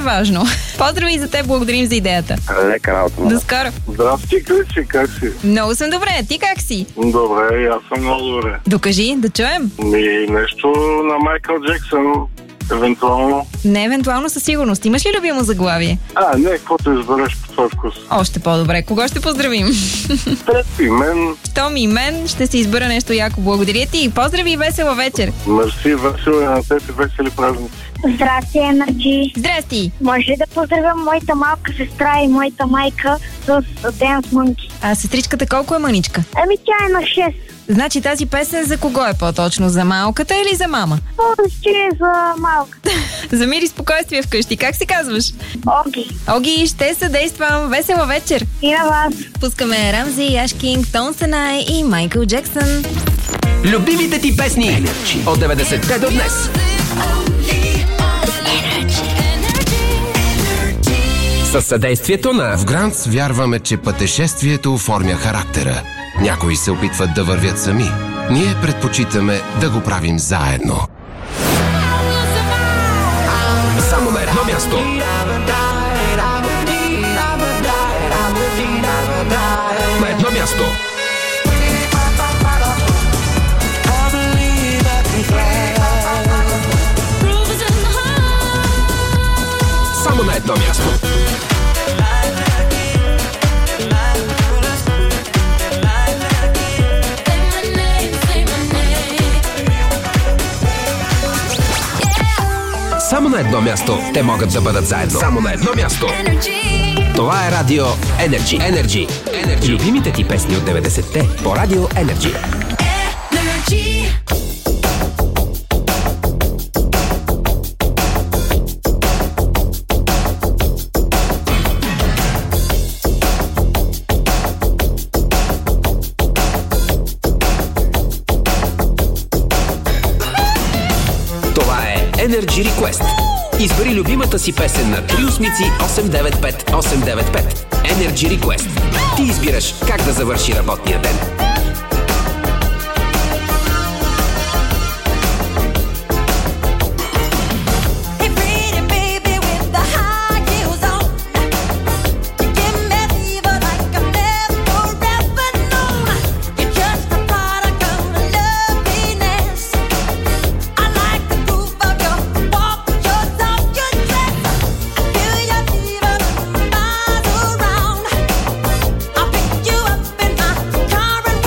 важно. Поздрави за теб, благодарим за идеята. Лека работа. До скоро. Здрасти, Криси, как си? Много съм добре, ти как си? Добре, и аз съм много добре. Докажи, да чуем. Нещо на Майкъл Джексън, евентуално. Не, евентуално със сигурност. Имаш ли любимо заглавие? Не, каквото избереш по твой вкус. Още по-добре. Кого ще поздравим? Теб и мен. Щом и мен, ще си избера нещо яко. Благодаря ти и поздрави и весела вечер. Мерси, весело и на теб и весели празници. Здрасти, Енерджи. Здрасти. Може ли да поздравя моята малка сестра и моята майка с Dance Monkey? А сестричката колко е мъничка? Тя е на 6. Значи тази песен за кого е по-точно? За малката или за мама? Че е за малка. За мир и спокойствие вкъщи. Как се казваш? Оги. Оги, ще съдействам. Весела вечер. И на вас. Пускаме Рамзи, Аш Кинг, Тон Сенай и Майкъл Джексън. Любимите ти песни от 90-те до днес. Със съдействието на... В Грантс вярваме, че пътешествието оформя характера. Някои се опитват да вървят сами. Ние предпочитаме да го правим заедно. Само на едно място. На едно място. Само на едно място. Само на едно място те могат да бъдат заедно. Само на едно място. Това е Радио Energy. Любимите ти песни от 90-те по Радио Energy. Energy Request. Избери любимата си песен на 380-895-895. Energy Request. Ти избираш как да завърши работния ден. Current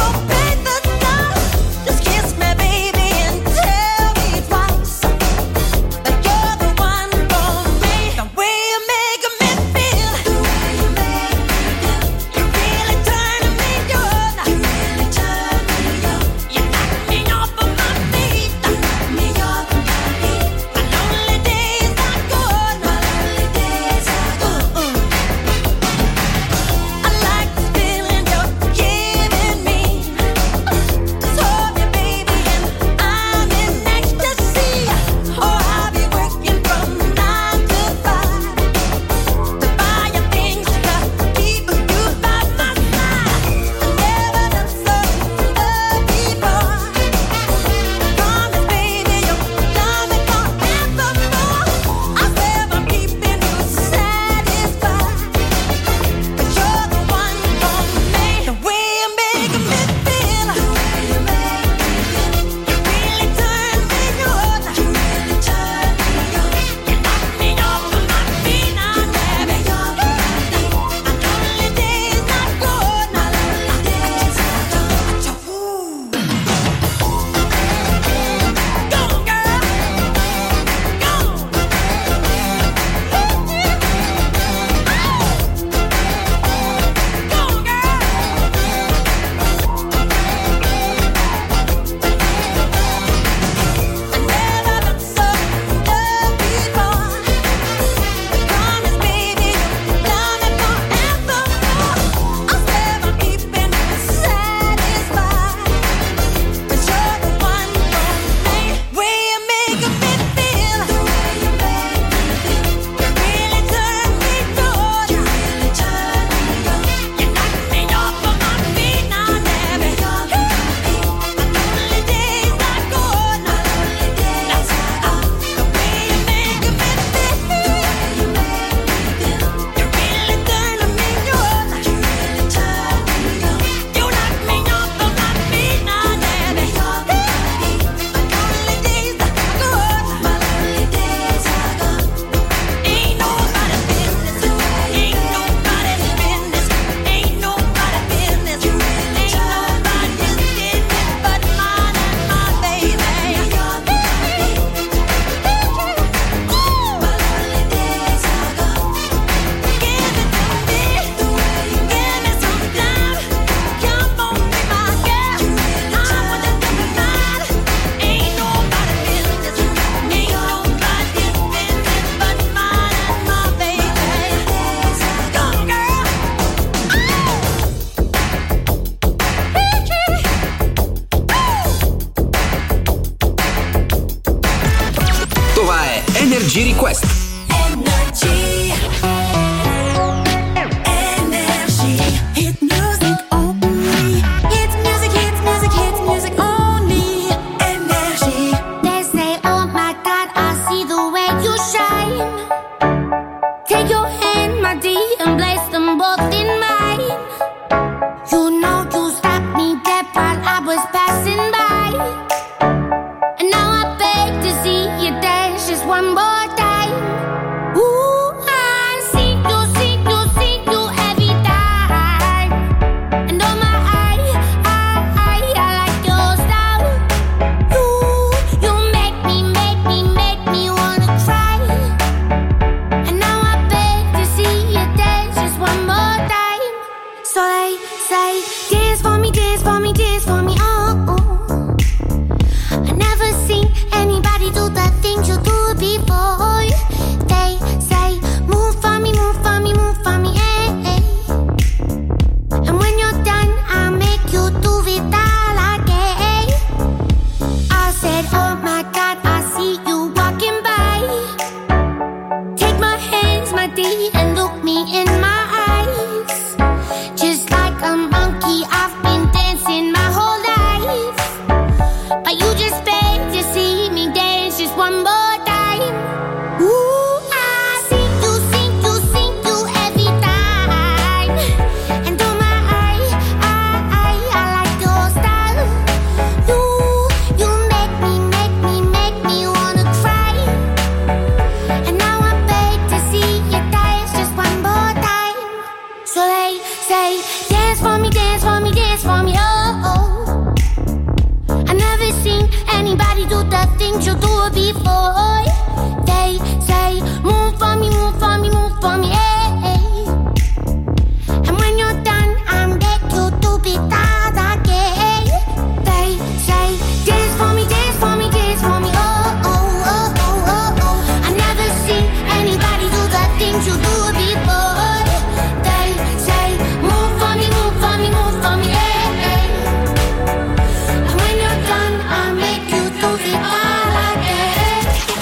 before. They say, move for me, move for me, move for me, hey. And when you're done, I'm back you to be that again. They say, dance for me, dance for me, dance for me, oh, oh, oh, oh, oh, oh. I never seen anybody do the things you do before. They say, move for me, move for me, move for me, hey. And when you're done, I'll make you do the all again.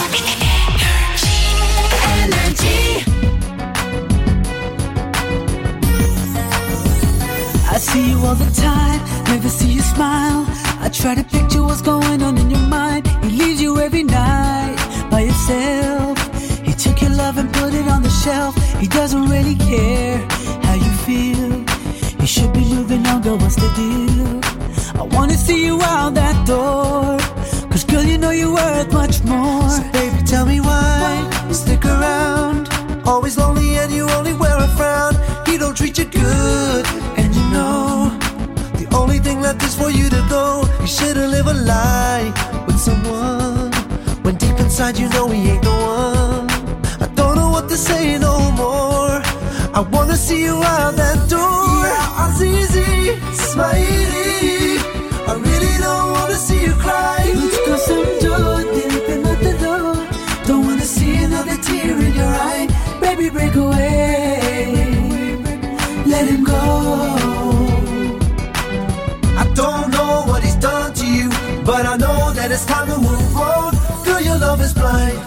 Energy. I see you all the time, never see you smile. I try to picture what's going on in your mind. He leaves you every night by yourself. He took your love and put it on the shelf. He doesn't really care how you feel. You should be moving on, girl, what's the deal? I wanna see you out that door, 'cause girl, you know you're worth much more. So baby, tell me why you stick around. Always lonely and you only wear a frown. He don't treat you good, and you know the only thing left is for you to go. You shouldn't live a lie with someone when deep inside you know he ain't the one. I don't know what to say no more. I wanna see you out that door. Yeah, Azizi, Smiley, I really don't wanna see you cry. Let's go some door, dip him at the door. Don't wanna see another tear in your eye. Baby, break away, let him go. I don't know what he's done to you, but I know that it's time to move on. Girl, your love is blind.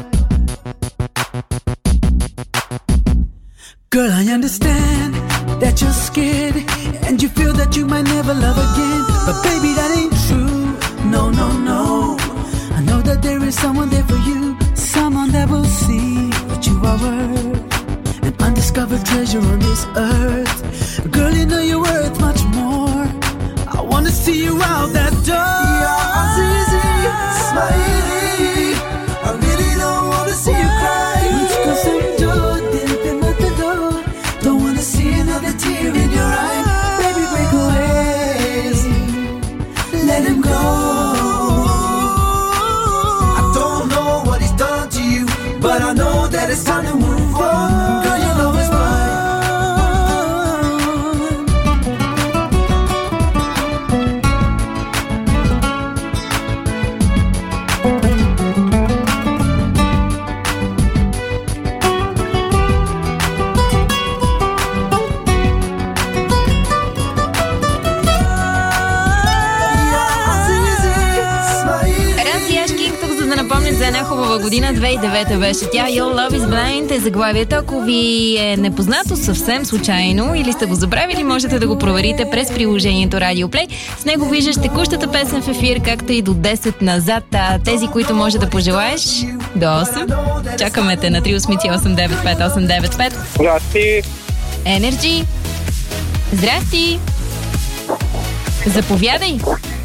Girl, I understand that you're scared and you feel that you might never love again. But baby, that ain't true. No, no, no. I know that there is someone there for you, someone that will see what you are worth, an undiscovered treasure on this earth. Girl, you know you're worth much more. I wanna see you out that door. Yeah, Azizi, Smiley, I really don't wanna see you cry. Let's go some door, dip him at the door. Don't wanna see another tear in your eye. Baby, break away, let him go. I don't know what he's done to you, but I know that it's time to move on. Girl, your love is blind. За една хубава година, 2009 беше тя. Your Love is Blind е заглавието. Ако ви е непознато съвсем случайно или сте го забравили, можете да го проверите през приложението Radio Play. С него виждаш текущата песен в ефир, както и до 10 назад. Тези, които може да пожелаеш, до 8. Чакаме те на 383-895-895. Здрасти. Energy. Здрасти. Заповядай.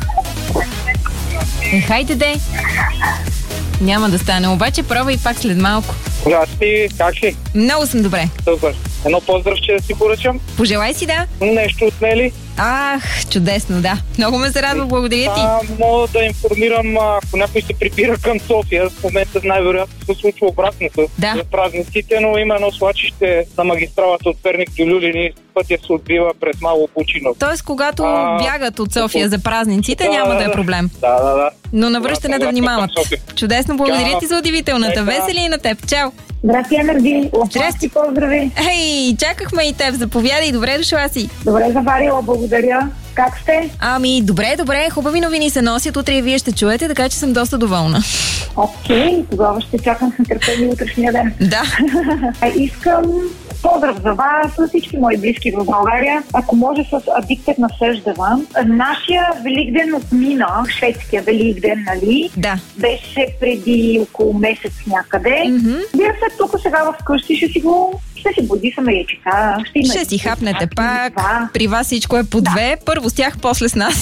Хайде де. Няма да стане, обаче пробвай пак след малко. Здрасти, как си? Много съм добре. Супер. Едно поздравче да си поръчам. Пожелай си, да. Нещо отнели? Ах, чудесно, да. Много ме зарадва, благодаря ти. Мога да информирам, ако някой се прибира към София, в момента най-вероятно се случва обратното за празниците, но има едно свлачище на магистралата от Перник до Люлин, пътя се отбива през Мало Бучино. Тоест, когато бягат от София за празниците, няма да е проблем. Да. Но навръщане да внимават. Чудесно, благодаря ти за удивителната. Весели и на теб. Чао! Здрасти, Енерджи. Здрасти, поздрави. Ей, чакахме и теб. Заповядай, добре дошла си. Добре заварила, благодаря. Как сте? Ами, добре. Хубави новини се носят. Утре и вие ще чуете, така че съм доста доволна. Окей, тогава ще чакам с нетърпение утрешния ден. Да. Искам поздрав за вас, за всички мои близки в България. Ако може с Addicted на Съждава. Нашия Великден отмина, шведския Великден, нали? Да. Беше преди около месец някъде. Вие след тук сега вкъщи ще си буди саме яйчета. Ще си хапнете пак. При вас всичко е по две. Първо с тях, после с нас.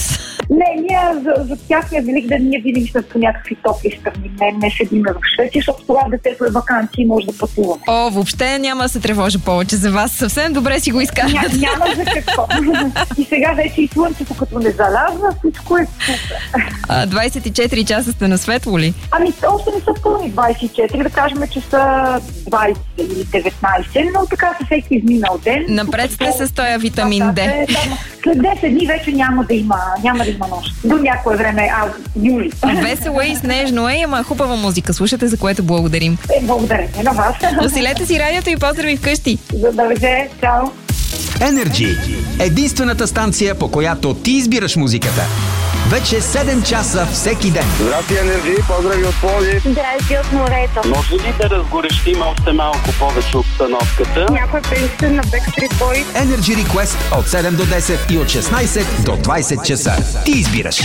Не, ние за тяхния Великден ние видим сме по някакви топли страни. Не седиме в Швеция, защото това детето е ваканции и може да пътува. О, въобще няма да се тревожа повече за вас. Съвсем добре си го изкарвате. Няма за какво. И сега вече и слънцето като не залязва, всичко е супер. 24 часа сте на светло ли? Ами, още не са пълни 24, да кажем, че са 20 или 19, но така са всеки изминал ден. Напред сте с този витамин D. След 10 дни вече няма да има нощ. До някое време, юли. Весело и снежно е, ама хубава музика. Слушате, за което благодарим. Благодаря на вас. Усилете си радиото и поздрави вкъщи. Добре, чао. Energy – единствената станция, по която ти избираш музиката. Вече 7 часа всеки ден. Здрасти, Energy, поздрави от Пловдив. Здрасти от морето. Може ли да разгорещим още малко повече обстановката? Някой песен на Backstreet Boys. Energy Request от 7 до 10 и от 16 до 20 часа. Ти избираш.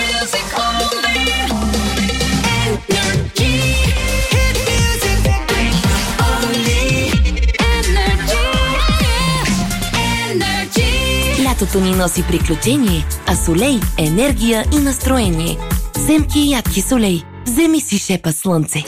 Лятото ни носи приключение, а Солей – енергия и настроение. Земки и ядки Солей. Вземи си шепа слънце.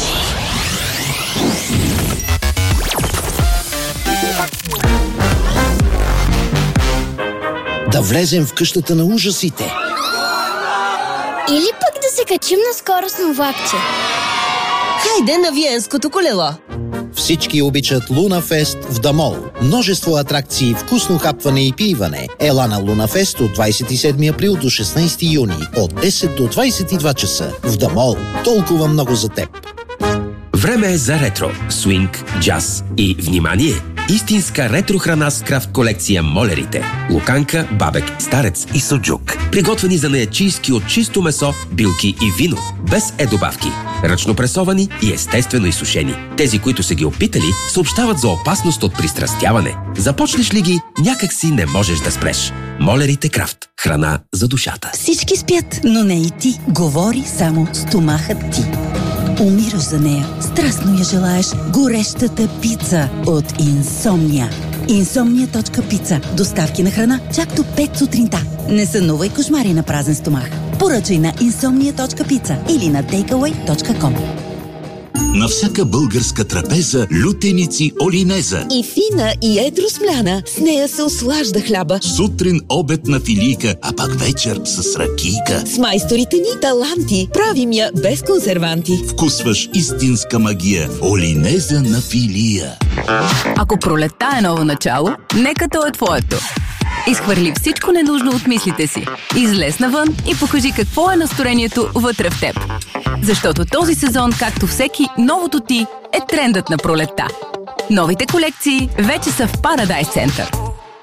Да влезем в къщата на ужасите. Или пък да се качим на скоростно влакче. Хайде на Виенското колело. Всички обичат Лунафест в Дамол. Множество атракции, вкусно хапване и пиване. Ела на Лунафест от 27 април до 16 юни. От 10 до 22 часа. В Дамол. Толкова много за теб. Време е за ретро, свинг, джаз и, внимание, истинска ретро храна с крафт колекция молерите. Луканка, бабек, старец и суджук. Приготвени за неячийски от чисто месо, билки и вино. Без добавки. Ръчно пресовани и естествено изсушени. Тези, които са ги опитали, съобщават за опасност от пристрастяване. Започнеш ли ги, някак си не можеш да спреш. Молерите крафт. Храна за душата. Всички спят, но не и ти. Говори само стомахът ти. Умираш за нея. Страстно я желаеш горещата пица от Инсомния. Insomnia.pizza. Доставки на храна чак до 5 сутринта. Не сънувай кошмари на празен стомах. Поръчай на Insomnia.pizza или на takeaway.com. На всяка българска трапеза лютеници олинеза. И фина, и едро смляна. С нея се ослажда хляба. Сутрин обед на филийка, а пак вечер с ракийка. С майсторите ни таланти правим я без консерванти. Вкусваш истинска магия. Олинеза на филия. Ако пролетта е ново начало, нека то е твоето. Изхвърли всичко ненужно от мислите си. Излез навън и покажи какво е настроението вътре в теб. Защото този сезон, както всеки, новото ти е трендът на пролетта. Новите колекции вече са в Paradise Center.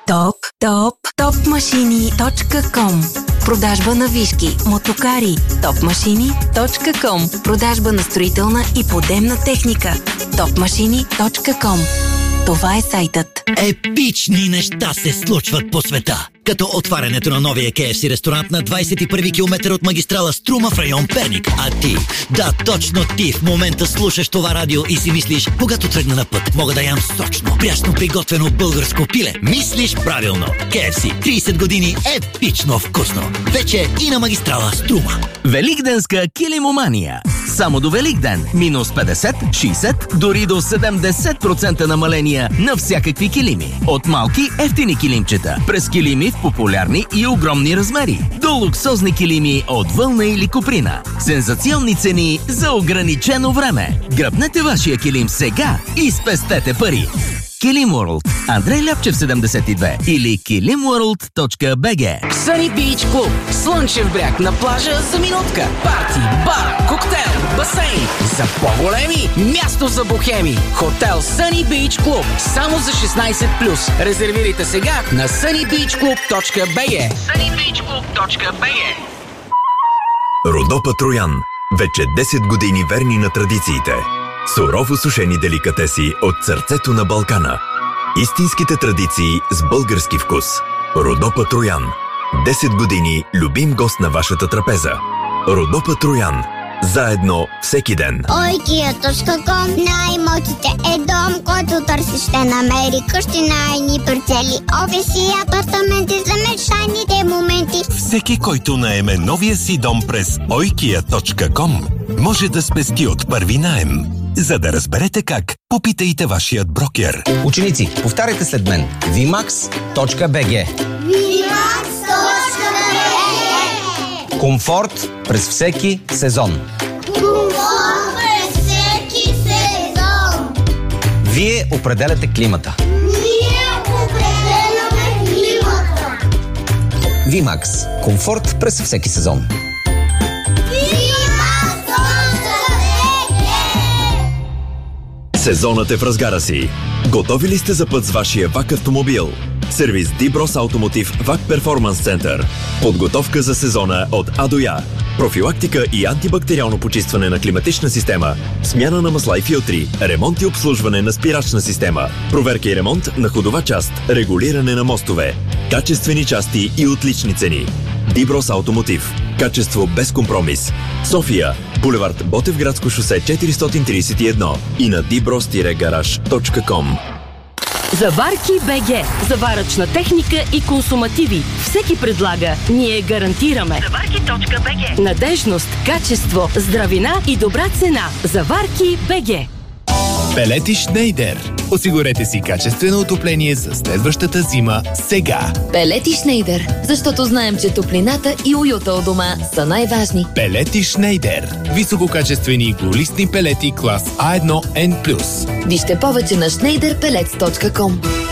Topmachini.com. Продажба на вишки, мотокари. Topmachini.com. Продажба на строителна и подемна техника. Topmachini.com. Това е сайтът. Епични неща се случват по света. Като отварянето на новия KFC ресторант на 21 км от магистрала Струма в район Перник. А ти, да, точно ти в момента слушаш това радио и си мислиш, когато тръгна на път, мога да ям сочно, прясно приготвено българско пиле. Мислиш правилно. KFC 30 години епично вкусно. Вече и на магистрала Струма. Великденска килимомания. Само до Великден. Минус 50, 60, дори до 70% намаления на всякакви килими. От малки ефтини килимчета, през килими в популярни и огромни размери, до луксозни килими от вълна или куприна. Сензационни цени за ограничено време. Гръбнете вашия килим сега и спестете пари. Килим World. Андрей Ляпчев 72 или kilimworld.bg. Sunny Beach Club. Слънчев бряг на плажа за минутка. Парти, бар, коктейл, басейн. За по-големи място за бухеми. Хотел Sunny Beach Club. Само за 16+. Резервирайте сега на sunnybeachclub.bg. sunnybeachclub.bg. Родопа Троян. Вече 10 години верни на традициите. Сурово сушени деликатеси от сърцето на Балкана. Истинските традиции с български вкус. Родопа Троян. 10 години любим гост на вашата трапеза. Родопа Троян. Заедно всеки ден. Oikea.com. Най-мотите е дом, който търсиш ще намери къщи на едни парцели, офиси, апартаменти за мечтайните моменти. Всеки, който наеме новия си дом през oikia.com, може да спести от първи наем. За да разберете как, попитайте вашият брокер. Ученици, повтаряйте след мен. vimax.bg. vimax.bg. Комфорт през всеки сезон. Комфорт през всеки сезон. Вие определяте климата. Vimax. Комфорт през всеки сезон. Сезонът е в разгара си. Готови ли сте за път с вашия ВАК автомобил? Сервис Dibros Automotive ВАК Перформанс Център. Подготовка за сезона от А до Я. Профилактика и антибактериално почистване на климатична система. Смяна на масла и филтри. Ремонт и обслужване на спирачна система. Проверка и ремонт на ходова част. Регулиране на мостове. Качествени части и отлични цени. Dibros Automotive. Качество без компромис. София. Булевард Ботевградско шосе 431 и на dibros-garage.com. Заварки БГ. Заваръчна техника и консумативи. Всеки предлага. Ние гарантираме. Заварки.бг. Надежност, качество, здравина и добра цена. Заварки БГ. Пелети Шнейдер. Осигурете си качествено отопление за следващата зима сега. Пелети Шнейдер. Защото знаем, че топлината и уюта у дома са най-важни. Пелети Шнейдер. Висококачествени глолистни пелети клас А1N+. Вижте повече на schneiderpellets.com.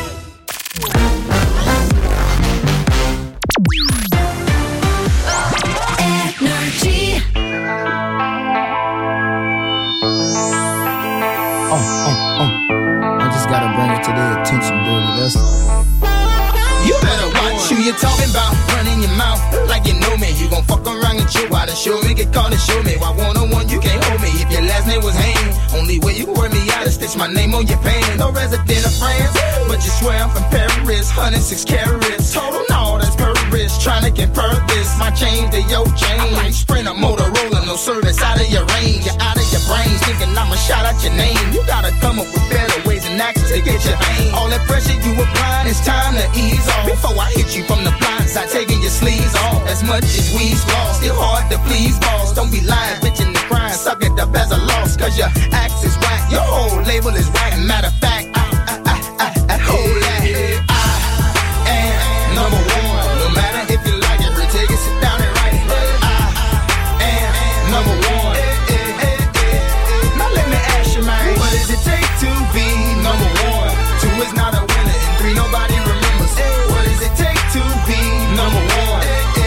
You better watch who you're talking about. Running your mouth like you know me. You gon' fuck around and chill out and show me. Get caught and show me. Why one-on-one you can't hold me. If your last name was Hain, only way you can wear me out is stitch my name on your pants. No resident of France, but you swear I'm from Paris. 106 carats. Total, no, that's Paris. Tryna convert this. My chain to your chain. I'm like Sprinter, Motorola. No service out of your range. You're out of your brains. Thinking I'ma shout out your name. You gotta come up with better ways and actions to get your aim. All that pressure you applying, it's time to ease off. Before I hit you from the blind side, taking your sleeves off. As much as we's lost, still hard to please, boss. Don't be lying, bitching and crying, suck it up as a loss. Cause your axe is whack, your whole label is whack. Matter of fact, I hold that. I am number one. No matter if you like it, take it, sit down and write it. I am number one. Now let me ask you, man, what does it take to be number one? 2 is not a winner, and 3 nobody remembers. What does it take to be number one?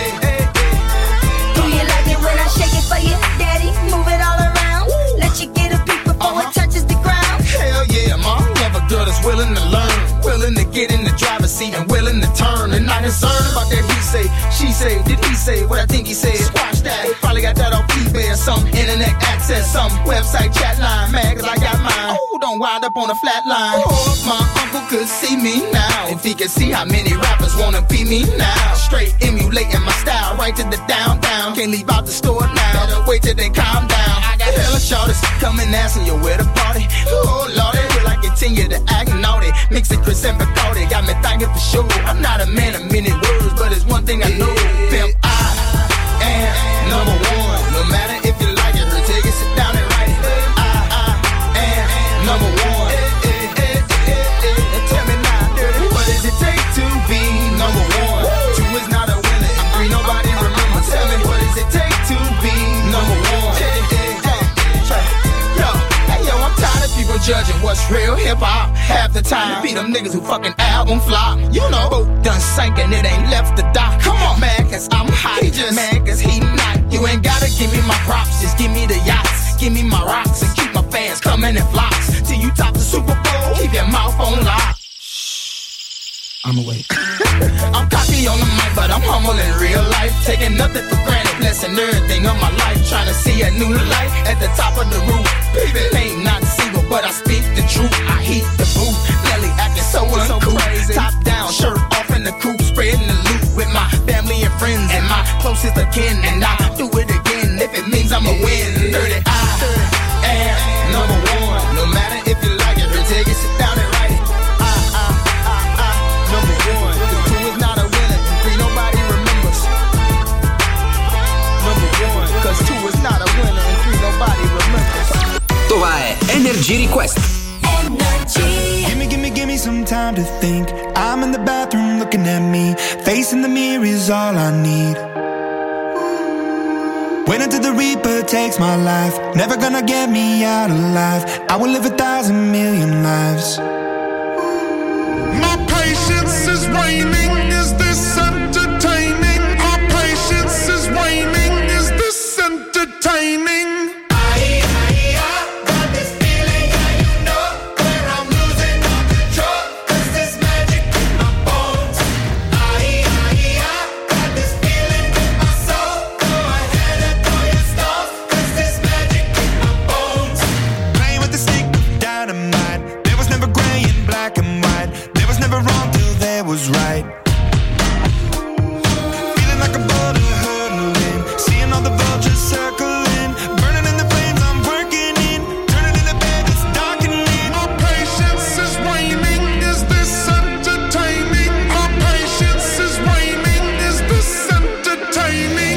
Do you like it when I shake it for you, daddy? Move it all around. Let you get a peek before it touches the ground. Hell yeah, mom. Love a girl that's willing to learn, willing to get in the driver's seat and willing to turn. And not concerned about that he say, she say, did he say what I think he said? Squash that. He probably got that off eBay or some internet access, some website chat line, man, cause I got mine. Oh, don't wind up on a flat line. Oh, my uncle could see me now. If he could see how many rappers wanna be me now. Straight emulating my style right to the downtown. Can't leave out the store now. Better wait till they calm down. I got hella shorties coming asking you where the party. Oh, lordy, will I continue to act naughty? Mix it Chris and Bacardi, got me thinking for sure. I'm not a man of many words, but it's one thing I know. Pimp, I am number one. No matter if you like it or take it, sit down and write it. I am number one. Tell me now, dirty, what does it take to be number one? 2 is not a winner, and 3 nobody remembers. Tell me, what does it take to be number one? Yo, I'm tired of people judging what's real hip-hop. Half the time, it be them niggas who fucking album flop. You know, boat done sank and it ain't left the dock. Come on, man, cause I'm hot. He just mad cause he not. You ain't gotta give me my props, just give me the yachts. Give me my rocks and keep my fans coming in flocks. Till you top the Super Bowl, keep your mouth on lock. I'm awake. I'm cocky on the mic, but I'm humble in real life. Taking nothing for granted, blessing everything of my life. Trying to see a new light at the top of the roof. Baby, ain't not single, but I speak the truth. I heat the booth, Nelly acting so uncool. Crazy. Top down, shirt off in the coupe, spreading the loot with my family and friends and my closest of kin. And I do it again if it means I'ma win. 30, I am number one. No matter if you like it or take it, sit down and write it. some time to think. I'm in the bathroom looking at me. Facing the mirror is all I need. Wait until the Reaper takes my life. Never gonna get me out alive. I will live 1,000,000,000 lives. My patience is waning. Is this entertaining? My patience is waning. Is this entertaining? Was right. Feeling like a boulder hurtling, seeing all the vultures circling, burning in the flames I'm working in, turning in the bed it's darkening. My patience is waning. Is this entertaining? My patience is waning. Is this entertaining?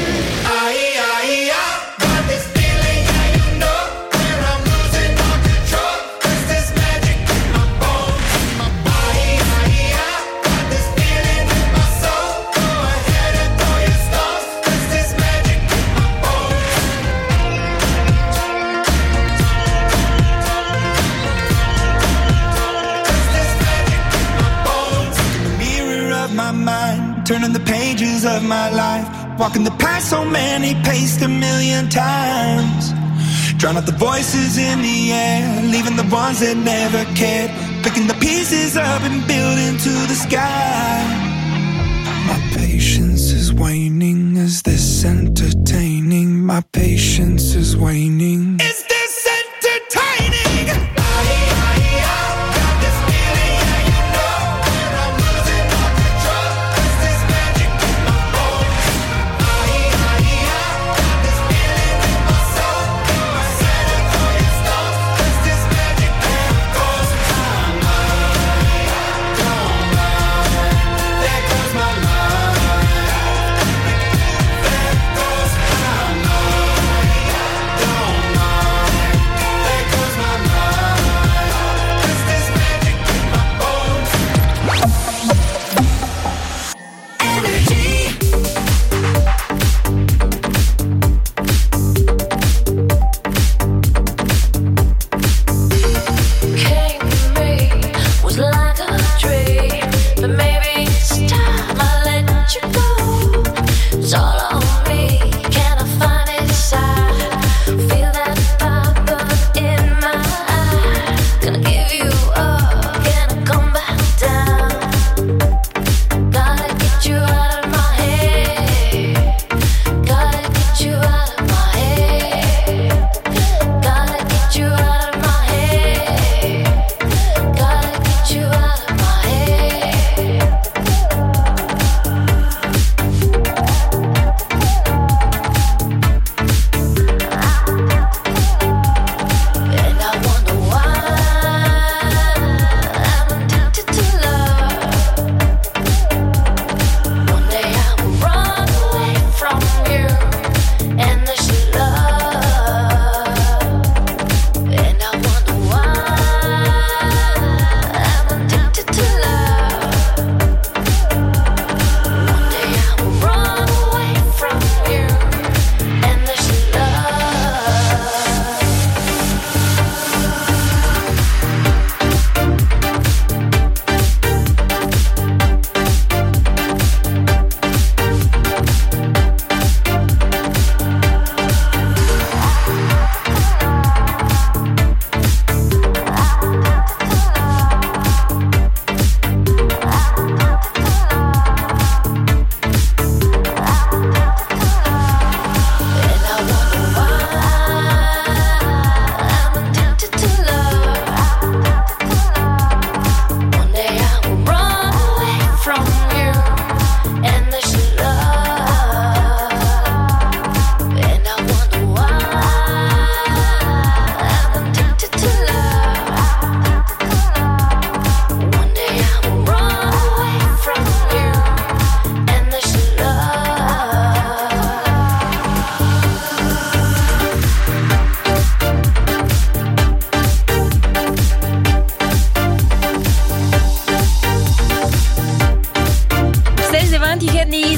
Got this feeling, yeah, you know, where I'm losing all control. There's this magic in my bones, my body. Got this feeling in my soul. Go ahead and throw your stones. There's this magic in my bones. There's this magic in my bones. In the mirror of my mind, turning the pages of my life, walking the path so many paced 1,000,000 times. Drown out the voices in the air, leaving the ones that never cared, picking the pieces up and building to the sky. My patience is waning. Is this entertaining? My patience is waning. Is this entertaining? Got this feeling, yeah, you know, where I'm losing all control. There's this magic in my bones. Got this feeling in my soul. Go ahead and throw your stones. There's this magic in my bones. There goes my life. There goes my life. Don't mind.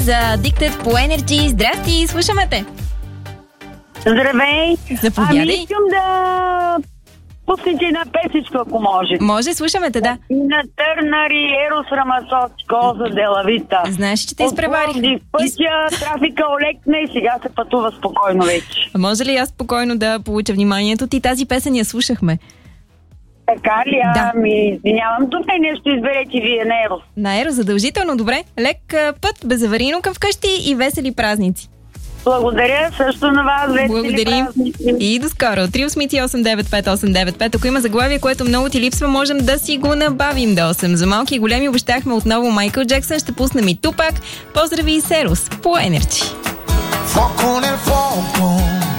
за Addicted по Energy. Здрасти, слушаме те. Здравей! Заповядай. Искам да пуснете една песичка, ако може. Може, слушаме те, да. На Търнър и Ерос Рамасоци, Коза Делавита. Знаеш, че те изпреварих. Пътя, трафика олекна и сега се пътува спокойно вече. Може ли аз спокойно да получа вниманието ти? Тази песен я слушахме. Така ли? Да. Извинявам, тук нещо изберете вие на Ерос. На Ерос задължително, добре. Лек път, безаварийно към вкъщи и весели празници. Благодаря, също на вас. Благодарим. И до скоро. 388-95895. Ако има заглавие, което много ти липсва, можем да си го набавим до 8. За малки и големи обещахме отново Майкъл Джексън. Ще пуснем и Тупак. Поздрави и Серус по Energy. Fuoco nel fuoco,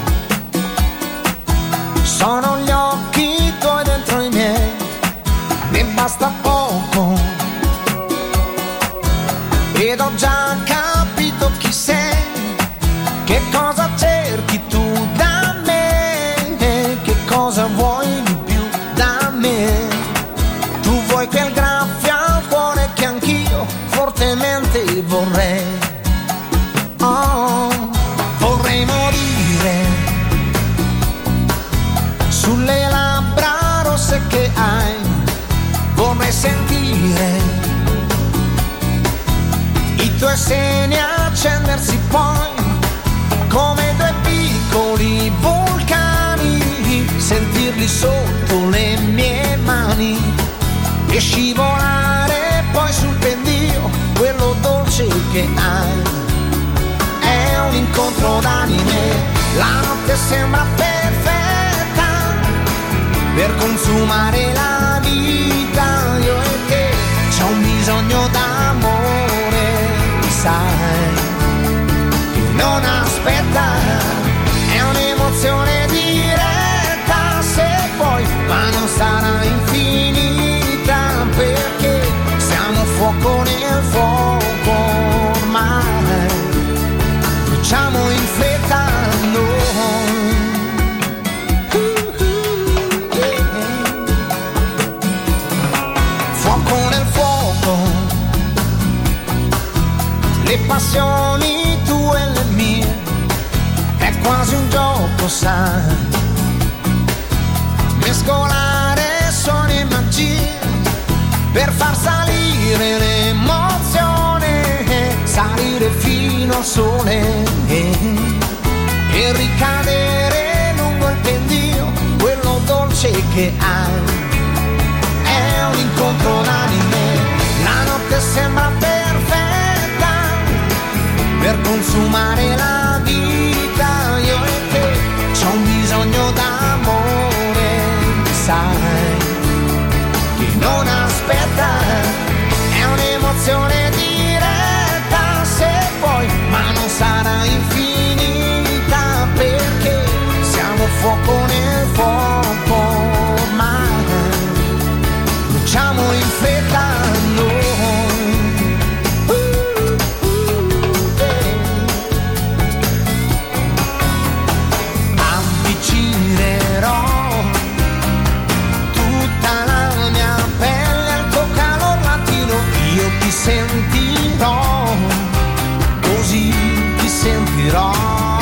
sono gli occhi tuoi dentro i miei, mi basta poco ed ho già capito chi sei. Che cosa cerchi tu da me? Che cosa vuoi di più da me? Tu vuoi quel graffio al cuore che anch'io fortemente vorrei. Oh, vorrei morire sulle labbra rosse che hai. Vorrei sentire i tuoi seni accendersi poi come due piccoli vulcani, sentirli sotto le mie mani e scivolare poi sul pendio, quello dolce che hai. È un incontro d'anime, la notte sembra perfetta per consumare la vita, io e te, c'ho un bisogno d'amore, sai. Non aspetta, è un'emozione diretta se vuoi, ma non sarà infinita perché siamo fuoco nel fuoco ormai, bruciamo in fretta noi. Fuoco nel fuoco, le passioni tue e le mie, è quasi un gioco, sai, mescolare suoni e magie per far salire l'emozione, salire fino al sole e ricadere lungo il pendio, quello dolce che hai. È un incontro d'anime, la notte sembra perfetta per consumare la vita, io e te, c'ho un bisogno d'amore, sai, che non aspetta, è un'emozione diretta se vuoi, ma non sarà infinita perché siamo fuoco nel fuoco ormai, bruciamo in fretta noi. Ti sentirò, così ti sentirò.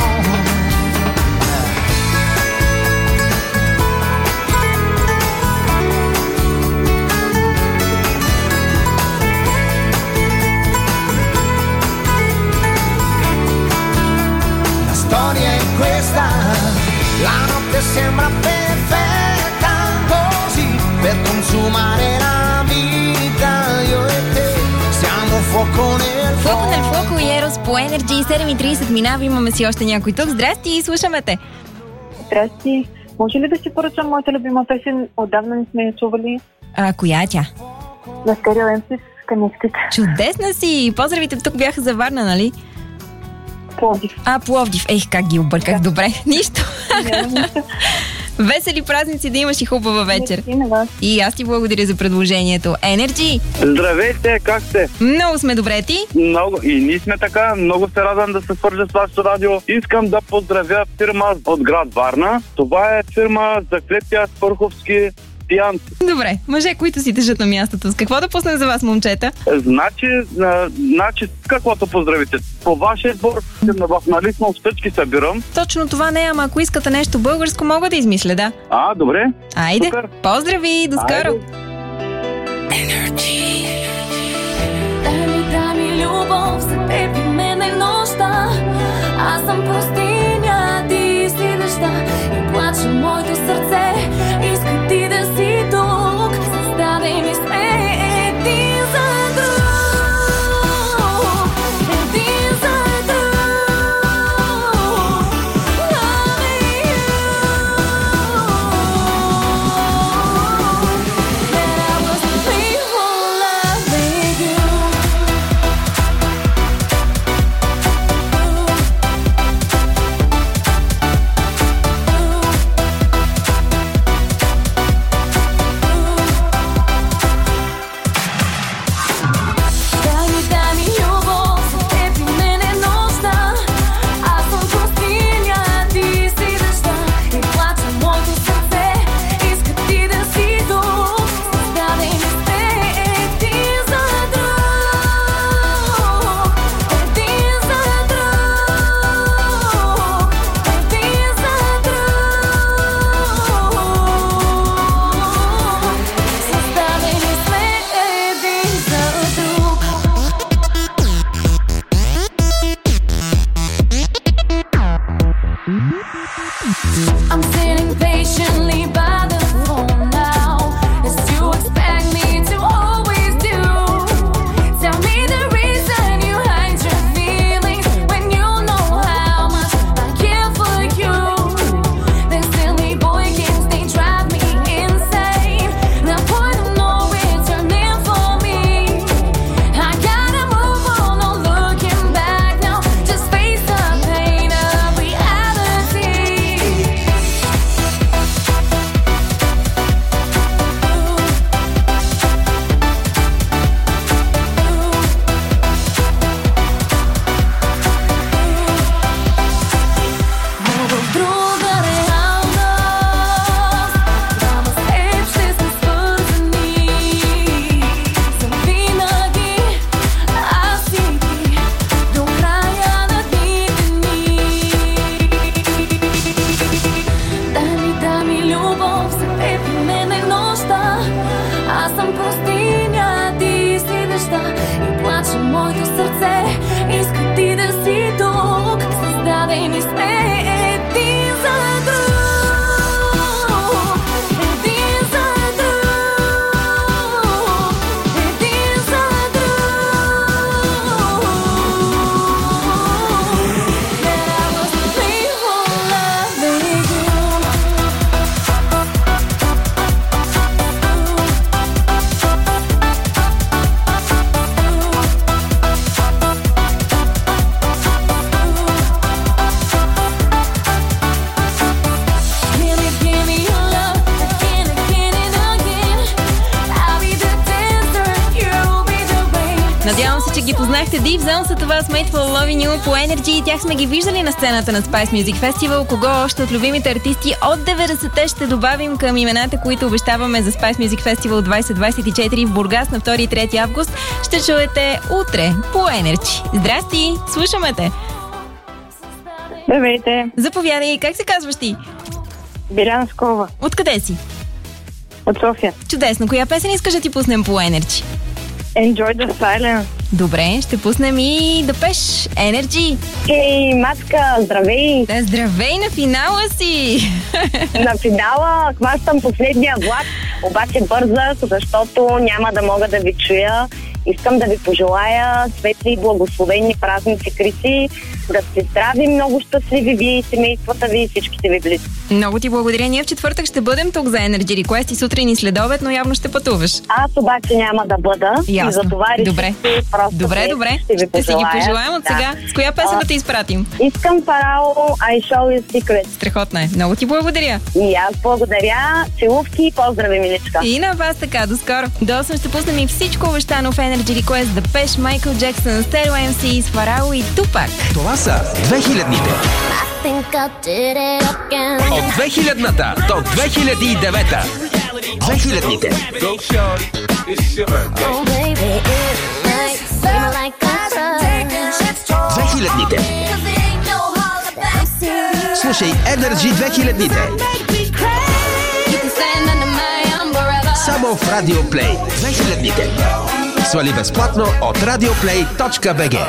La storia è questa, la notte sembra perfetta, così per consumare la vita, io e te. Fuoco nel fuoco и Ерос по Energy. 7:30 минава, имаме си още някой тук. Здрасти и слушаме те. Здрасти. Може ли да си поръчам моята любима песен? Отдавна не сме я чували. Коя е тя? На Стерео Емпис, Каниските. Чудесна си! Поздравите тук бяха за Варна, нали? Пловдив. Пловдив. Как ги обърках. Да. Добре. Нищо. Весели празници да имаш и хубава вечер. И аз ти благодаря за предложението. Energy! Здравейте, как сте? Много сме добре, ти? Много. И ние сме така. Много се радвам да се свържа с вашето радио. Искам да поздравя фирма от град Варна. Това е фирма Заклепия Спърховски пиян. Добре, мъже, които си тежат на мястото. С какво да пуснем за вас, момчета? Значи, каквото поздравите. По вашия избор, на лично всички събирам. Точно това не е, ама ако искате нещо българско, мога да измисля, да. Добре. Айде, Супер. поздрави, до скоро. Дай ми любов, за теб и мене нощта. Аз съм пустиня, ти си дъжда. И плаче моето сърце, иска ти да си тук. Създадени сме един за друг. Един за друг. Loving you. And I was faithful, loving you. Дай ми любов, за теб и мене нощта. Аз съм пустиня, ти си дъжда. И плаче моето сърце, иска ти да си тук. Създадени сме един за друг. Един за друг. Един за друг. Създадени сме един за друг. I'm sitting patiently by the phone now, as you expect me to always do. Tell me the reason you hide your feelings when you know how much I care for you. Then silly boy games, they drive me insane. The point of no returning for me. I gotta move on, no looking back now. Just face the pain of reality. В друга реалност, двама с теб ще сме свързани. Завинаги аз и ти, до края на дните ни. Дай ми любов, за теб и мене нощта. Аз съм пустиня, ти си дъжда. И плаче моето сърце, иска ти да си тук. Създадени сме един за друг. Един за друг. Един за друг. And I was faithful, loving you. Give me your love again and again. I'll be the dancer, you'll be the rain. Надявам се, че ги познахте. Deep Zone са това с Made for Loving You по Energy и тях сме ги виждали на сцената на Spice Music Festival. Кого още от любимите артисти от 90-те ще добавим към имената, които обещаваме за Spice Music Festival 2024 в Бургас на 2 и 3 август, ще чуете утре по Energy. Здрасти, слушаме те. Здравейте. Заповядай, как се казваш ти? Биляна Скова. Откъде си? От София. Чудесно, коя песен искаш да ти пуснем по Energy? Enjoy the silence. Добре, ще пуснем и Депеш Energy. Ей, Матка, здравей! Да, здравей, на финала си! На финала хващам последния влак, обаче бързах, защото няма да мога да ви чуя. Искам да ви пожелая светли и благословени празници, Криси, да сте здрави, много щастливи вие и семействата ви и всичките ви близки. Много ти благодаря. Ние в четвъртък ще бъдем тук за Energy Request и сутрин и следобед, но явно ще пътуваш. Аз обаче няма да бъда. Ясно. И за това реших, добре. просто Добре. Ще си ги пожелаем от сега. С коя песен да те изпратим? Искам Фарао, I Show You Secret. Страхотна е. Много ти благодаря. И аз благодаря. Целувки и поздрави, миличка. И на вас така. До скоро. До 8 ще пуснем и всичко обещано в Energy Request. Депеш, Майкъл Джексън, Стерео MC, Фарао и Тупак. Това са 2000-те. От 2000-та до 2009-та. 2000-ните. 2000-ните. Слушай Energy 2000-ните. Само в Radio Play. 2000-ните. Свали безплатно от radioplay.bg.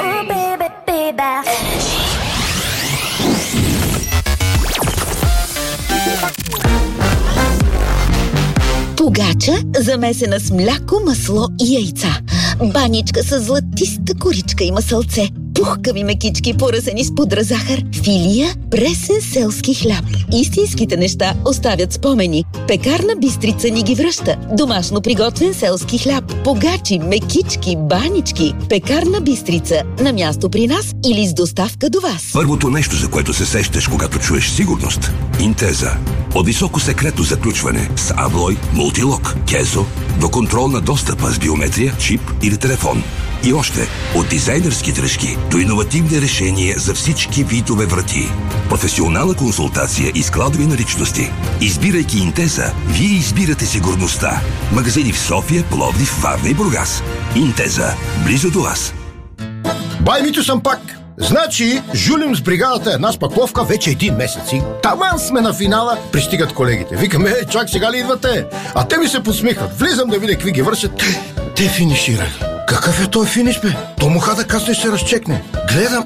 Погача, замесена с мляко, масло и яйца. Баничка с златиста коричка и масълце. Пухкави мекички, поръсени с пудра захар. Филия, пресен селски хляб. Истинските неща оставят спомени. Пекарна Бистрица ни ги връща. Домашно приготвен селски хляб. Погачи, мекички, банички. Пекарна Бистрица. На място при нас или с доставка до вас. Първото нещо, за което се сещаш, когато чуеш сигурност. Интеза. От високо секретно заключване с Аблой, мултилок, кезо, до контрол на достъпа с биометрия, чип или телефон. И още, от дизайнерски дръжки до иновативни решения за всички видове врати. Професионална консултация и складови наличности. Избирайки Интеза, вие избирате сигурността. Магазини в София, Пловдив, Варна и Бургас. Интеза. Близо до вас. Бай, Митю съм пак. Значи, жулим с бригадата една спакловка вече 1 месец. И таман сме на финала, пристигат колегите. Викаме, чак сега ли идвате? А те ми се подсмихват. Влизам да видя какви ги вършат. Те финиширали. Какъв е той финиш, бе? То муха да касне ще разчекне. Гледам,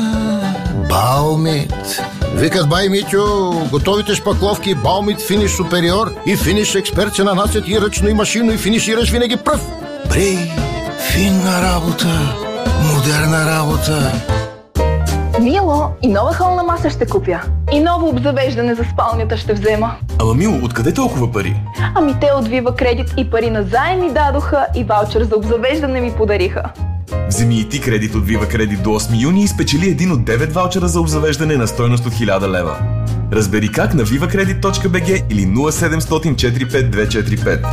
Баумит. Викат, бай, Митю, готовите шпакловки Баумит Финиш Супериор и Финиш Експерт се нанасят и ръчно, и машинно, и финишираш винаги пръв. Брей, финна работа, модерна работа. Мило, и нова хълна маса ще купя. И ново обзавеждане за спалнята ще взема. Ама Мило, откъде толкова пари? Ами те от Viva Credit и пари на заем ми дадоха и ваучер за обзавеждане ми подариха. Вземи и ти кредит от Viva Credit до 8 юни и спечели един от 9 ваучера за обзавеждане на стойност от 1000 лева. Разбери как на vivacredit.bg или 0700 45 245.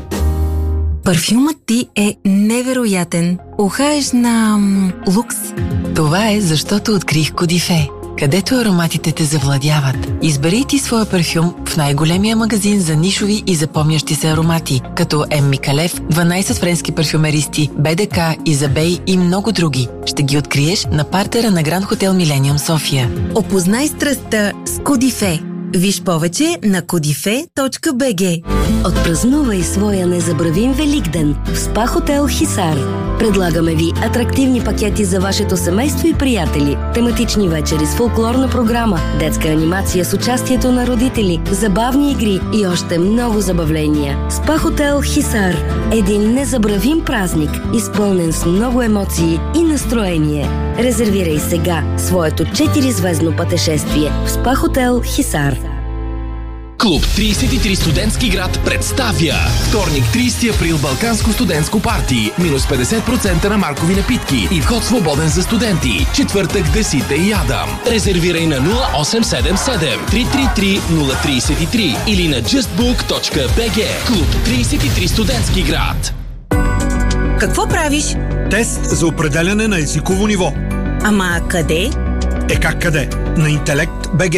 Парфюмът ти е невероятен. Ухаеш на лукс. Това е защото открих Кодифе, където ароматите те завладяват. Избери ти своя парфюм в най-големия магазин за нишови и запомнящи се аромати, като М. Микалев, 12 френски парфюмеристи, БДК, Изабей и много други. Ще ги откриеш на партера на Гранд Хотел Милениум София. Опознай страстта с Кодифе. Виж повече на kodife.bg. Отпразнувай своя незабравим Великден в СПА Хотел Хисар. Предлагаме ви атрактивни пакети за вашето семейство и приятели, тематични вечери с фолклорна програма, детска анимация с участието на родители, забавни игри и още много забавления. СПА Хотел Хисар. Един незабравим празник, изпълнен с много емоции и настроение. Резервирай сега своето 4-звездно пътешествие в СПА Хотел Хисар. Клуб 33 студентски град представя вторник 30 април Балканско студентско парти, минус 50% на маркови напитки и вход свободен за студенти. Четвъртък Десите и Адам. Резервирай на 0877 333 033 или на justbook.bg. Клуб 33 студентски град. Какво правиш? Тест за определяне на езиково ниво. Ама къде? Как къде? На Интелект БГ.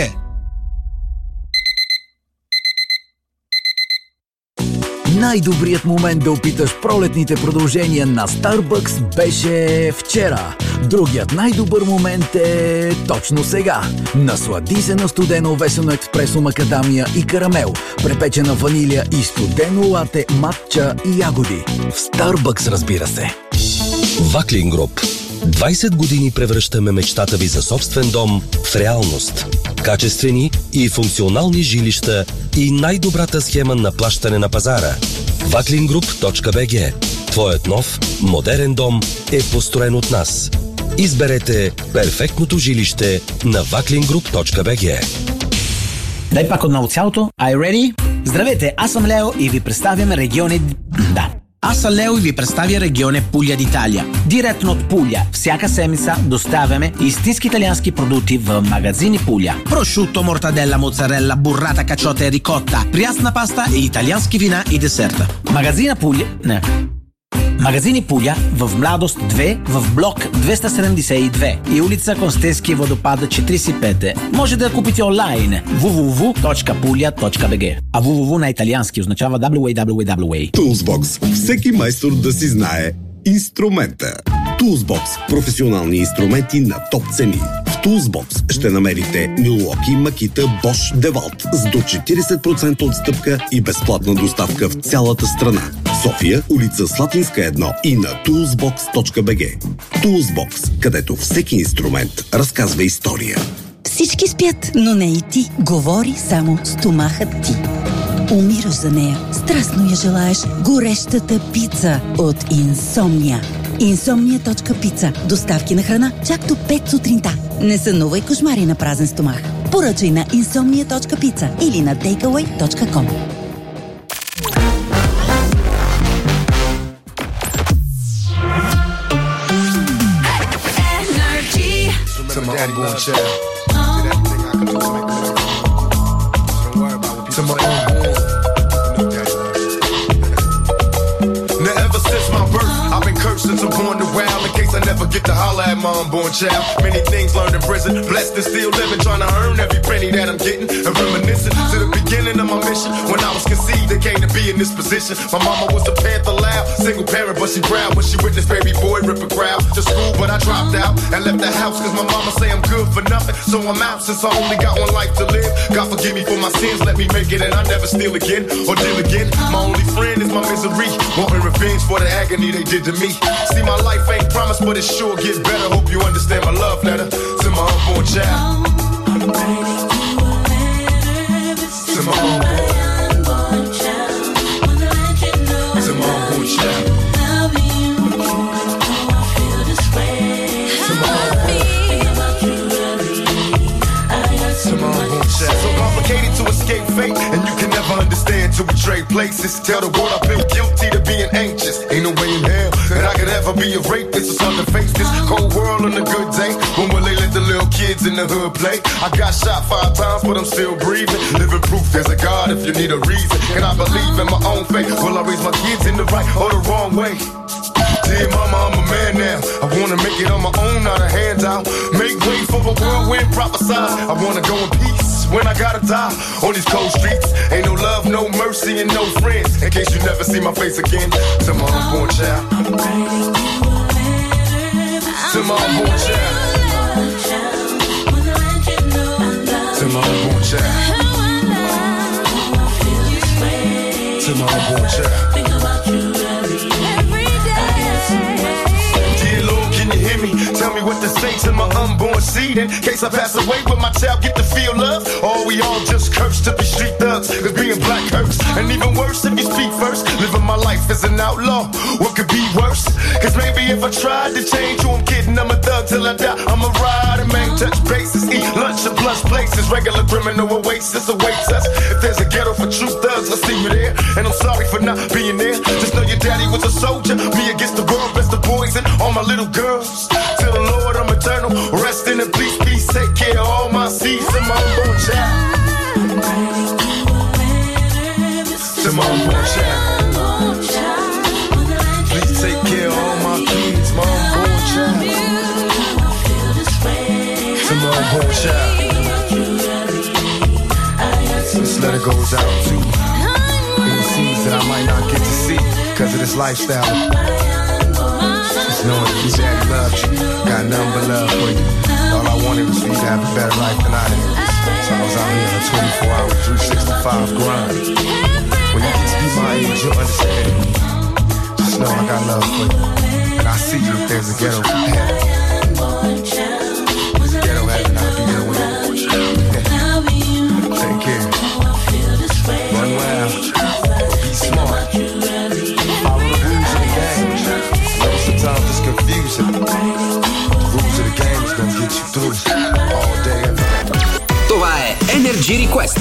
Най-добрият момент да опиташ пролетните продължения на Starbucks беше вчера. Другият най-добър момент е точно сега. Наслади се на студено весено експресо макадамия и карамел, препечена ванилия и студено лате, матча и ягоди. В Starbucks, разбира се. Ваклин Груп. 20 години превръщаме мечтата ви за собствен дом в реалност. Качествени и функционални жилища и най-добрата схема на плащане на пазара. Vaclingroup.bg. Твоят нов, модерен дом е построен от нас. Изберете перфектното жилище на Vaclingroup.bg. Дай пак отново цялото. Are you ready? Здравейте, аз съм Лео и ви представям региони... Аз съм Лео и ви представя регионе Пуля d'Italia. Директно от Пуля. Всяка седмица доставяме истински италиански продукти в магазини Пуля. Прошуто, мортаделла, моцарелла, буррата, качота и рикотта, прясна паста и италиански вина и десерта. Магазина Пуля... Магазини Пуля в Младост 2, в блок 272 и улица Констенския водопада 45. Може да я купите онлайн www.puglia.bg. А www на италиански означава www. Toolsbox. Всеки майстор да си знае инструмента. Toolsbox. Професионални инструменти на топ цени. В Toolsbox ще намерите Milwaukee, Makita, Bosch, DeWalt с до 40% отстъпка и безплатна доставка в цялата страна. София, улица Слатинска 1 и на toolsbox.bg. Toolsbox, където всеки инструмент разказва история. Всички спят, но не и ти. Говори само стомахът ти. Умираш за нея. Страстно я желаеш горещата пица от Инсомния. Insomnia.pizza. Доставки на храна чак до 5 сутринта. Не сънувай кошмари на празен стомах. Поръчай на insomnia.pizza или на takeaway.com. Since I'm born around, in case I never get to holler at my unborn child. Many things learned in prison, blessed and still living, trying to earn every penny that I'm getting. And reminiscing to the beginning of my mission. When I was conceived, they came to be in this position. My mama was a Panther loud, single parent, but she proud when she witnessed baby boy rip a crowd. To school, but I dropped out and left the house, cause my mama say I'm good for nothing. So I'm out since I only got one life to live. God forgive me for my sins, let me make it, and I never steal again or deal again. My only friend is my misery, wanting revenge for the agony they did to me. See, my life ain't promised, but it sure gets better. Hope you understand my love letter to my unborn child. I'm writing you a letter to my unborn child. Wanna let you know to my unborn child. Love you, I feel this way. To my unborn child. So complicated to escape fate, and you can never understand to betray places. Tell the world I've been guilty to being anxious. Ain't no way in hell that I could ever be a rapist. It's hard to face this cold world on a good day. When will they let the little kids in the hood play? I got shot 5 times, but I'm still breathing. Living proof there's a God if you need a reason. And I believe in my own faith. Will I raise my kids in the right or the wrong way? Dear mama, I'm a man now. I wanna make it on my own, not a handout. Make way for a whirlwind prophesied. I wanna go in peace when I gotta die on these cold streets. Ain't no love, no mercy, and no friends. In case you never see my face again, to my unborn child. To my unborn child. To my unborn child. To my unborn child. Dear Lord, can you hear me? Tell me what to say to my unborn seed. In case I pass away, will my child get to feel love? Or we all just cursed to be street thugs? Cause being black hurts. And even worse if you speak first. Living my life as an outlaw, what could be worse? Cause maybe if I tried to change who I'm kidding, I'm a thug till I die. I'm a rider, man, touch bases, eat lunch in plush places. Regular criminal oasis awaits us. If there's a ghetto for true thugs, I'll see you there. And I'm sorry for not being there. Just know your daddy was a soldier. Me against the world, best of boys and all my little girls. Till the Lord, I'm eternal. Rest in peace, peace. Take care of all my seeds and my unborn child. To my unborn child. Please take care of all my kids, my unborn child. To my unborn child. This letter goes out to any seeds that I might not get to see because of this lifestyle. Just knowing that your daddy loved you, got nothing but love for you. All I wanted was for you to have a better life than I did. So I was out here on a 24-hour, 365 grind. When you get to be my age, you'll understand. Just know I got love for you. And I see you if there's a ghetto heaven. There's a ghetto heaven, I'll be there with you. Take care. Run wild. Be smart. Follow the rules of the game. Know sometimes it's confusing. The rules of the game is gonna get you through all day, every day. Това е Energy Request.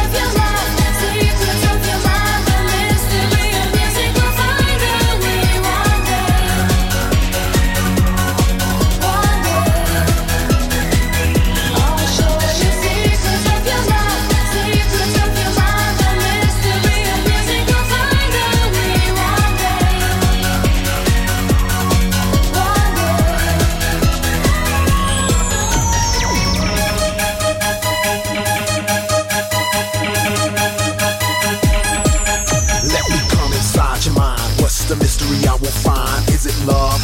Secrets of your mind, the mystery of music will find a way.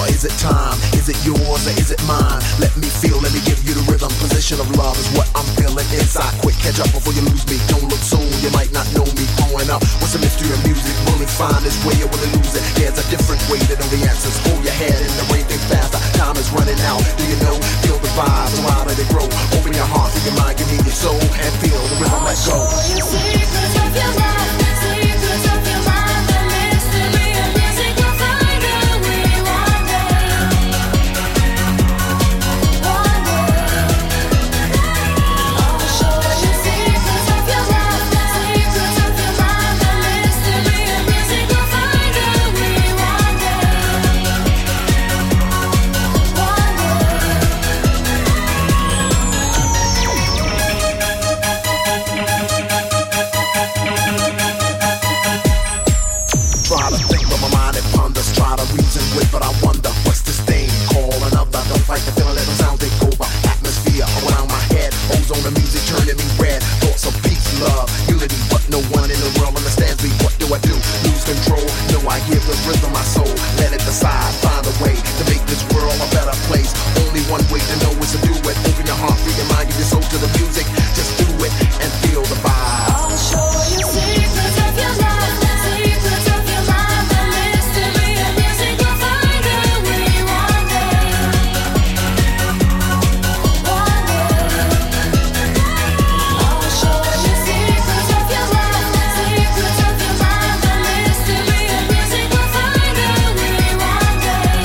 Is it time? Is it yours or is it mine? Let me feel, let me give you the rhythm. Position of love is what I'm feeling inside. Quick, catch up before you lose me. Don't look soon, you might not know me growing up. What's the mystery of music? Will it find its way or will it lose it? There's a different way to know the answers. Hold your head in the rain, think faster. Time is running out. Do you know? Feel the vibes, so how did it grow? Open your heart, feel your mind, give me your soul, and feel the rhythm. Let's go. Secrets of your life, secrets of your mind, the mystery of music will find a way one day. One day. I'll show you secrets of your life, secrets of your mind, the mystery of music will find a way one day. Try to think of my mind and ponders, try to reason with, but I wonder what's this thing called another. Don't fight the feeling, let them sound take over. Atmosphere around my head, ozone the music turning me red. Thoughts of peace, love, unity, but no one in the world understands me. What do I do? Lose control? No, I hear the rhythm, my soul. Let it decide, find a way to make this world a better place. Only one way to know is to do it. Open your heart, free your mind, give your soul to the music. Just do it and feel the vibe. I'll show you secrets of your life, secrets of your mind, the mystery of music will find a way one day. One day. I'll show you secrets of your life, secrets of your mind, the mystery of music will find a way one day.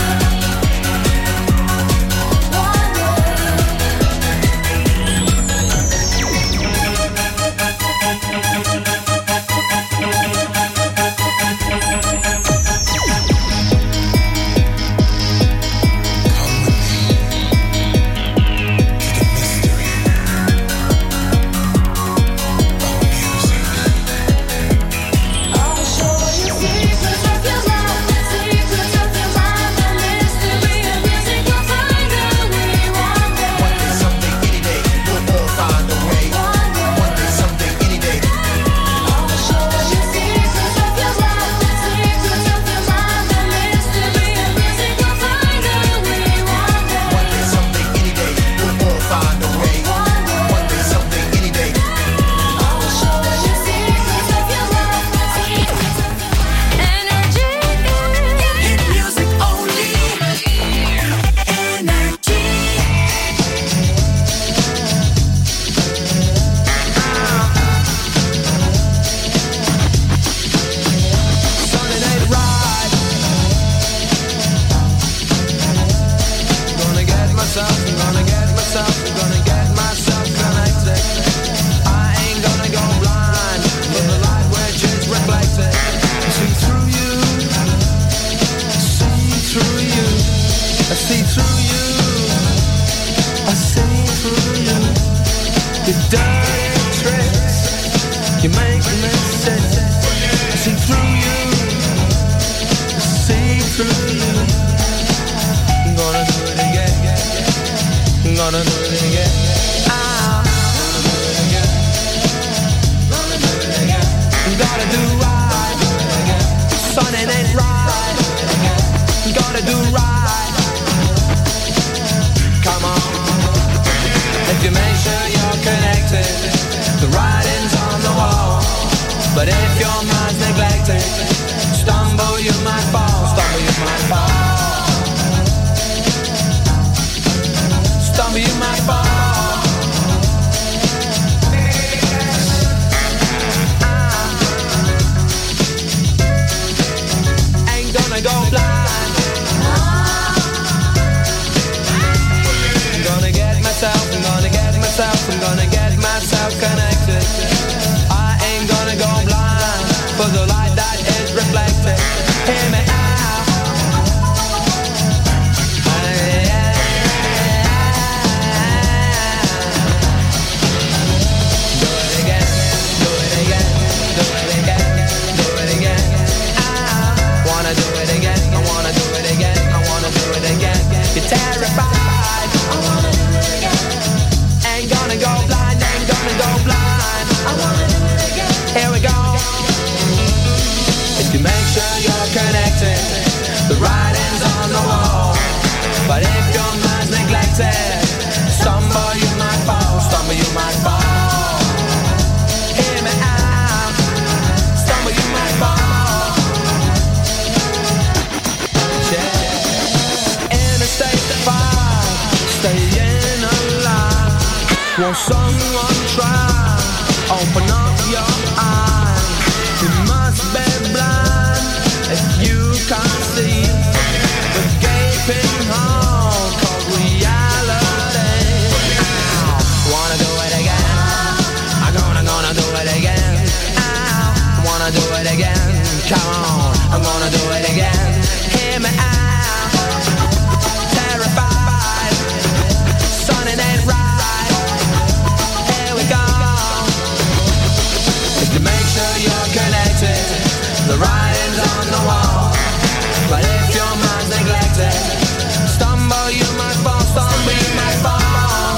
Will someone try? Open up your eyes. You must be blind if you can't see the gaping hole called reality. Wanna do it again? I'm gonna do it again. I wanna do it again. Come on, I'm gonna do it again. Hear me out. Terrified, something ain't right. Here we go. Just to make sure you're connected, the writing's on the wall. But if your mind's neglected, stumble you might fall, stumble you might fall.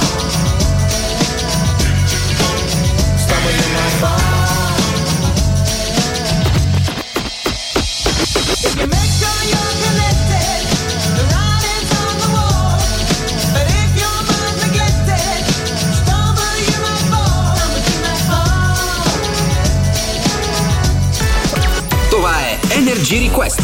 Stumble you might fall. If you make sure you're connected, the writing's on the wall. But if your mind's neglected, stumble you might fall, stumble you might fall. Това е Energy Request.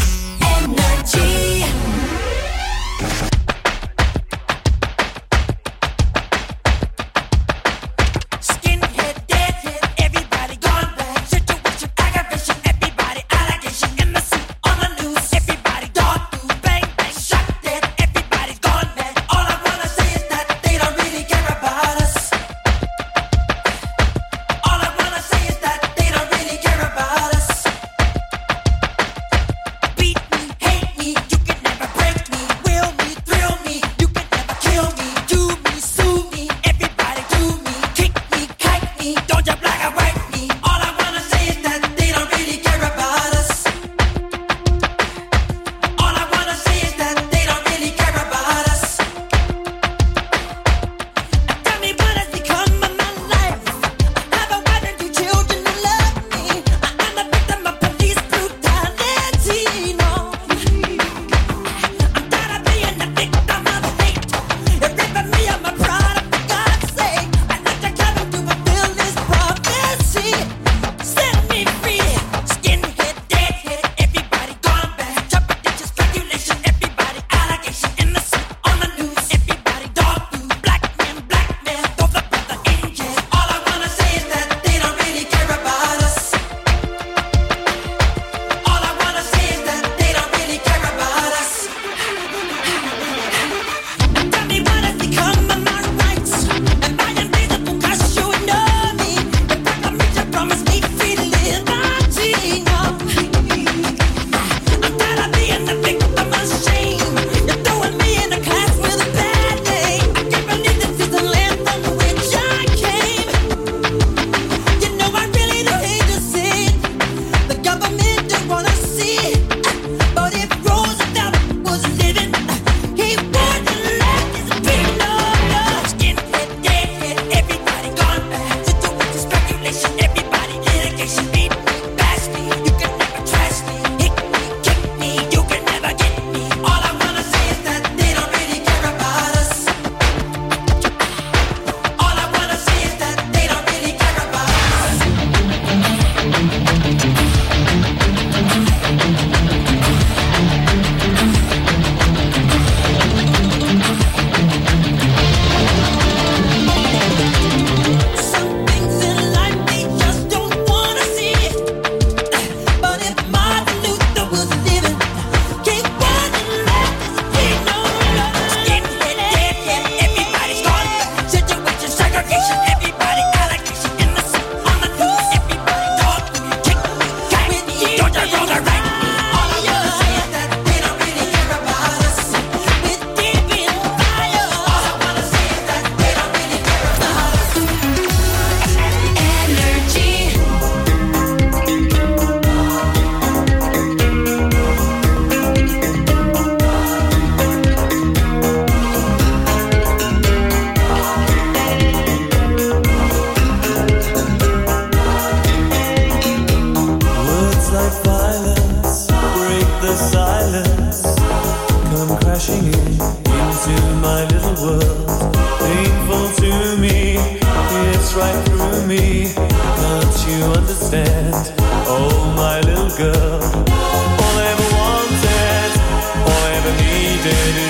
All I ever wanted, all I ever needed